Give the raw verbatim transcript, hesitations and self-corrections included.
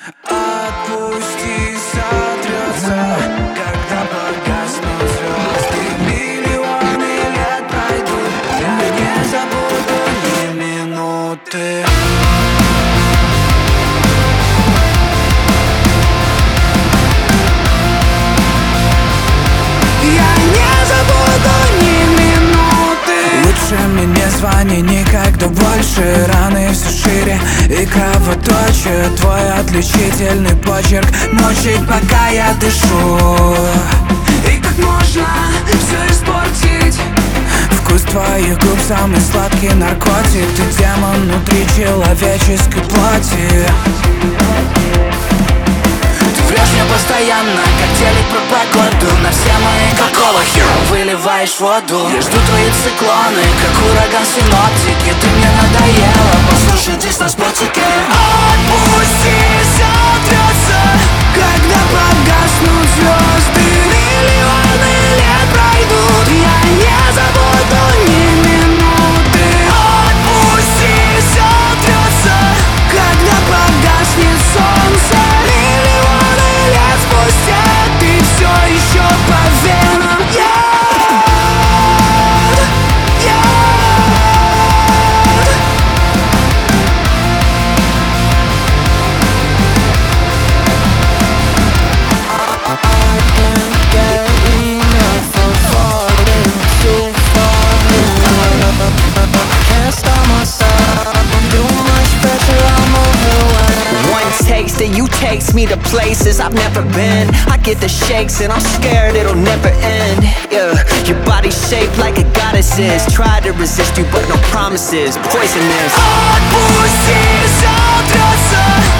Отпусти, сотрется, когда погаснут звезды. Миллионы лет пройдут, я не забуду ни минуты. Я не забуду ни минуты. Лучше мне не звони никогда больше. Раны все шире и кровоточие. Твой отличительный почерк мучает, пока я дышу. И как можно все испортить? Вкус твоих губ самый сладкий наркотик. Ты демон внутри человеческой плоти. Врешь мне постоянно, как телек про погоду. На все мои какого хера выливаешь воду. Я жду твои циклоны, как ураган синоптики. Ты мне надоела, послушай здесь на спотике. Отпусти, сотрется, когда погаснут звезды. Миллионы лет пройдут, я не забуду ни минуты. Отпусти, сотрется, когда погаснет солнце. Спустя ты все еще по венам. Яд, яд. I can't get enough of falling too far. Can't stop myself, I'm too much pressure, I'm overwhelmed. One taste and you takes me to places I've never been. I get the shakes and I'm scared it'll never end. Yeah, your body's shaped like a goddess's. Tried to resist you but no promises, poisonous. Отпусти, сотрется,